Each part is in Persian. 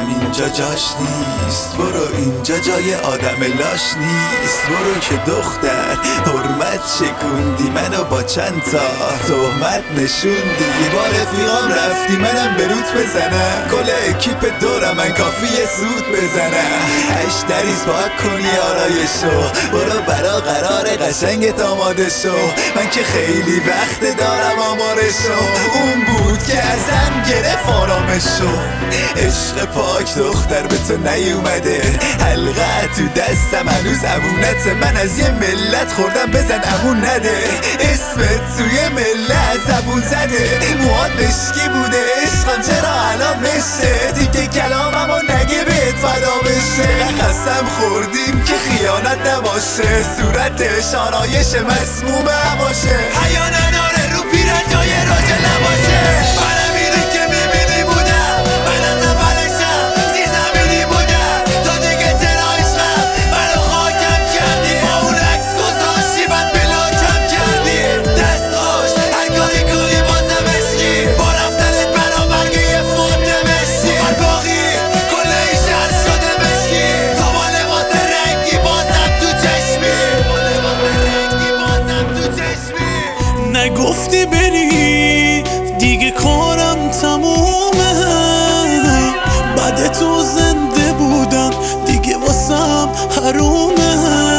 گفتم اینجا جاش نیست، برو اینجا جای آدم لاش نیست. برو که دختر حرمت شکوندی منو با چند تا تهمت نشوندی. با رفیقام رفتی منم بروت بزنم، کل اکیپ دورم من کافیه سود بزنم. هشت دریز پاک کنی آرایشو، برو برا قرار قشنگت آماده شو. من که خیلی وقت دارم آمارشو، اون بود که ازم گرفت آرامشو. عشق پاک دختر به تو نیومده، حلقه تو دستم هنوز امونت. من از یه ملت خوردم بزن امون نده، اسمت توی ملت زبون زده. موهات مشکی بوده عشقم چرا الان مشه، دیگه کلاممو نگه بهت فدا بشه. قسم خوردیم که خیانت نباشه، صورتش آرایش مسموم باشه. حیا نداره رو پیرن جای راجع نباشه. منم اینی که میبینی بودم، منم نفرشم زیر زمینی بودم. تا دیگه چرا عشقم منو خاکم کردی، با اون عکس گذاشتی بعد بلاکم کردی. دست خوش هر کاری کنی بازم عشقی، با رفتنت برام برگه یه فوت نوشتی. هر باقی کل این شهر شده مشکی، تا با لباس رنگی بازم تو چشمی، با لباس رنگی بازم تو چشمی. نگفتی بری دیگه کارم تمومه، بعد تو زنده بودن دیگه واسم حرومه.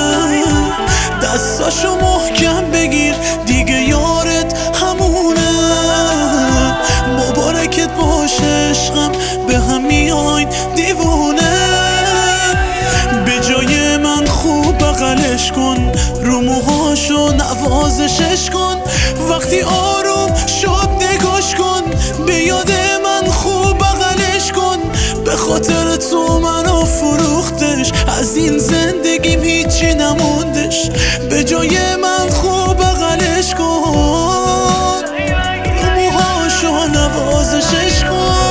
دستاشو محکم بگیر دیگه یارت همونه، مبارکت باشه عشقم به هم میاین دیوونه. به جای من خوب بغلش کن، رو موهاشو نوازشش کن. وقتی آروم شد نگاش کن، به یاد من خوب بغلش کن. به خاطر تو منو فروختش، از این زندگیم هیچی نموندش. به جای من خوب بغلش کن، رو موهاشو نوازشش کن.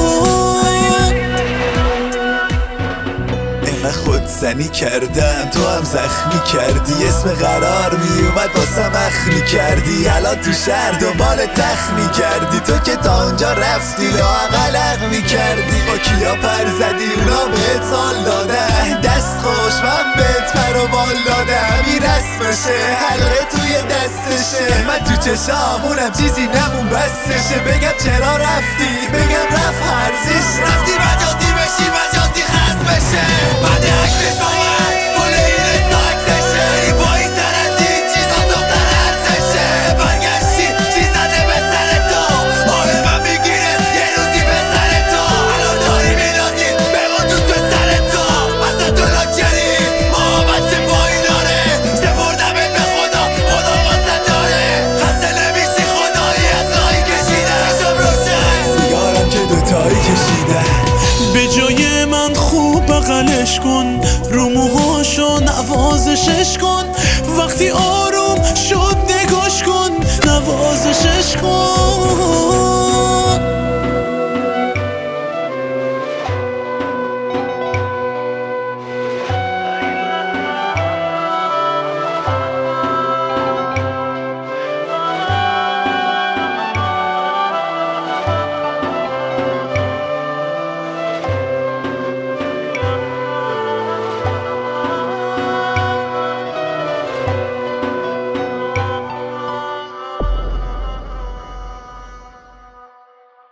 خودزنی کردم تو هم زخمی کردی، اسم قرار میومد واسم اخمی کردی. الان تو شهر دنبال تخمی کردی، تو که تا اونجا رفتی لااقل میکردی. با کیا پر زدی اونا بهت سال دادن، دست خوش من بهت پر و بال دادم. این رسمشه حلقه توی دستشه، من تو چشامونم چیزی نمون بستشه. بگم چرا رفتی بگم رفت هرزش، رفتی مجازی بشی مجازی خست بشه. بعد عکسش آمد کل این رسا عکسشه، ای پایین تر از این چیزا دختر ارزشه. برگشتی چی زده به سر تو، آره من میگیره یه روزی به سر تو. الان داری مینازی بمون تو سر تو، مثلا تو لاکری ما بچه پاییناره. سپردمت به خدا خدا واسه داره، خسته نمیشی خدایی از راهی کشیده. شب روشن سیگارم که دوتایی کشیده. به جای من خوب بغلش کن، رو موهاشو نوازشش کن. وقتی